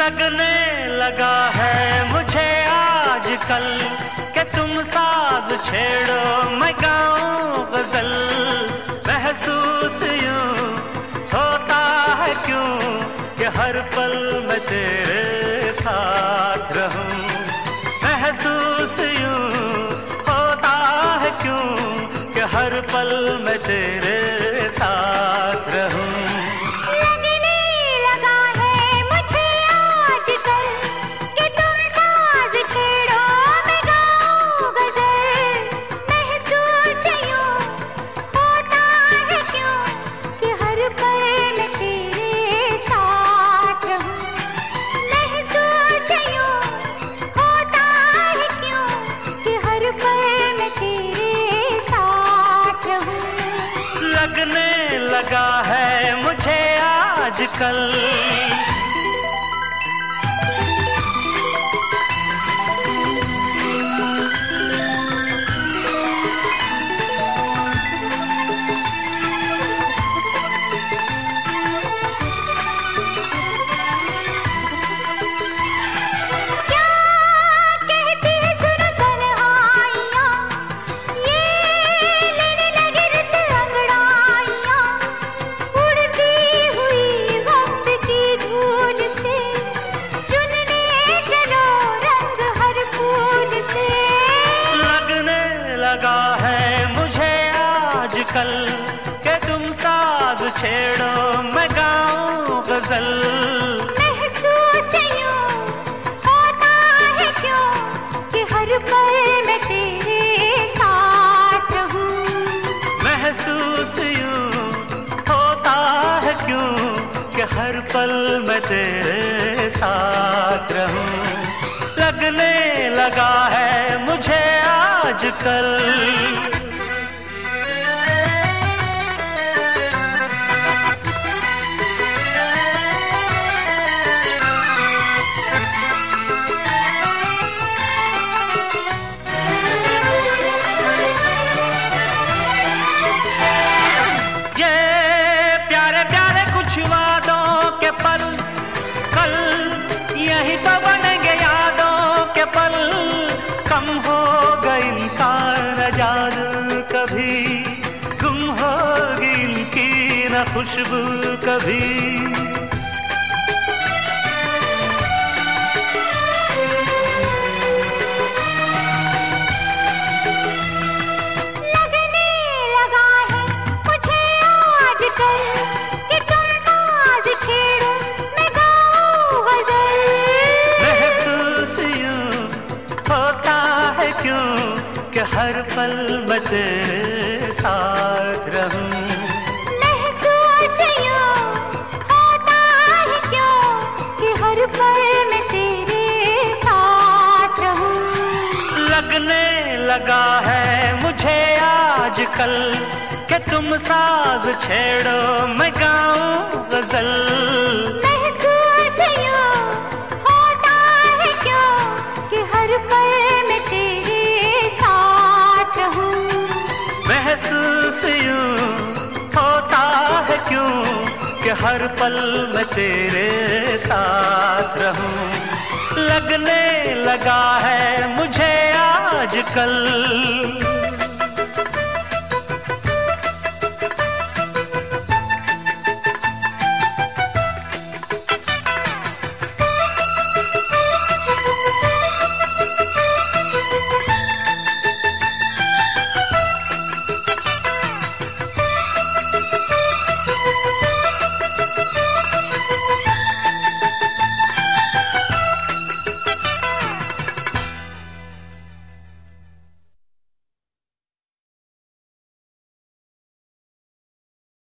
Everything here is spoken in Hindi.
लगने लगा है मुझे आजकल कि तुम साज छेड़ो मैं गाऊं गजल। महसूस यूं होता है क्यों कि हर पल मैं तेरे साथ रहूं। महसूस यूं होता है क्यों कि हर पल मैं तेरे साथ रहूं। लगने लगा है मुझे आजकल लगा है मुझे आजकल कि तुम साज छेड़ो मैं गाऊं गजल। महसूस यूं होता है क्यों कि हर पल मैं तेरे साथ रहूं। महसूस यूं होता है क्यों कि हर पल मैं तेरे साथ रहूं। लगने लगा है मुझे आजकल ये प्यारे प्यारे कुछ वादों के पल कल यही तो बनेंगे यादों के पल। कम हो गई इनका न जादू कभी, गुम होगी इनकी न खुशबू कभी। लगने लगा है मुझे आजकल कि तुम साज छेड़ो मैं गाऊं गजल। महसूस यूं होता है क्यों कि हर पल मैं तेरे साथ रहूं। महसूस यूं होता है क्यों कि हर पल मैं तेरे साथ रहूं। लगने लगा है मुझे आजकल कि तुम साज छेड़ो मैं गाऊं गजल। महसूस यूं होता है क्यों कि हर पल मैं तेरे साथ रहूं। महसूस यूं होता है क्यों कि हर पल मैं तेरे साथ रहूं। लगने लगा है मुझे आजकल